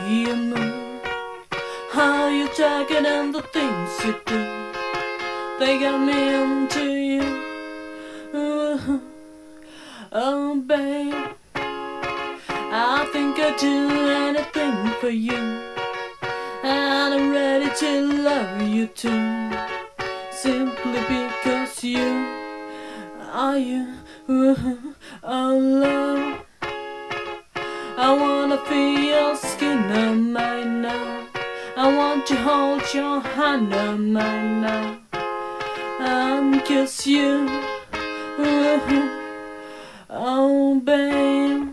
you move, how you talk and the things you do, they got me into you. Ooh, oh babe, I think I'd do anything for you, and I'm ready to love you too, simply because you are you. Ooh, oh love, I wanna feel your skin on mine now, I want to hold your hand on mine now, and kiss you. Ooh, oh babe,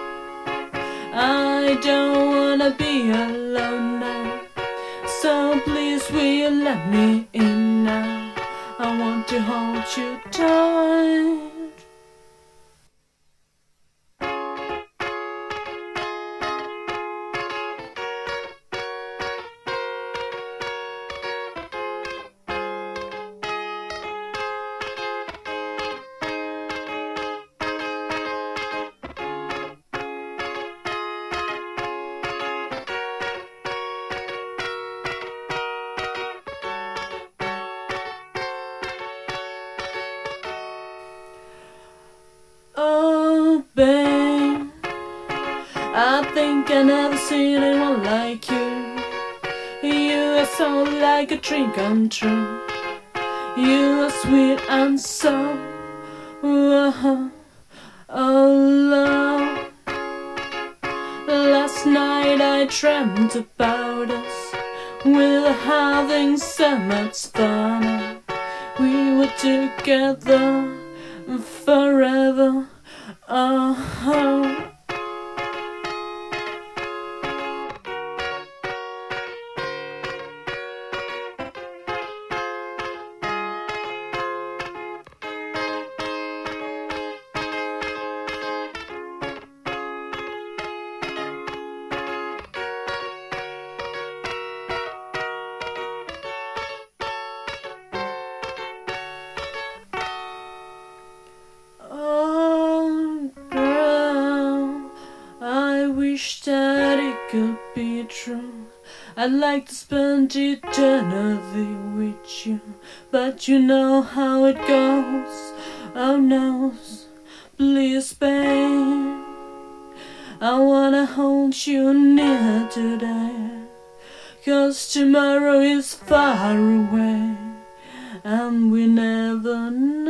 I don't wanna be alone now, so please will you let me in now, I want to hold you tight. Oh babe, I think I never seen anyone like you. You are so like a dream come true. You are sweet and so, oh love. Last night I dreamt about us, we were having so much fun. We were together forever. Oh. Wish that it could be true. I'd like to spend eternity with you, but you know how it goes. Oh no, please babe, I wanna hold you near today, 'cause tomorrow is far away, and we never know.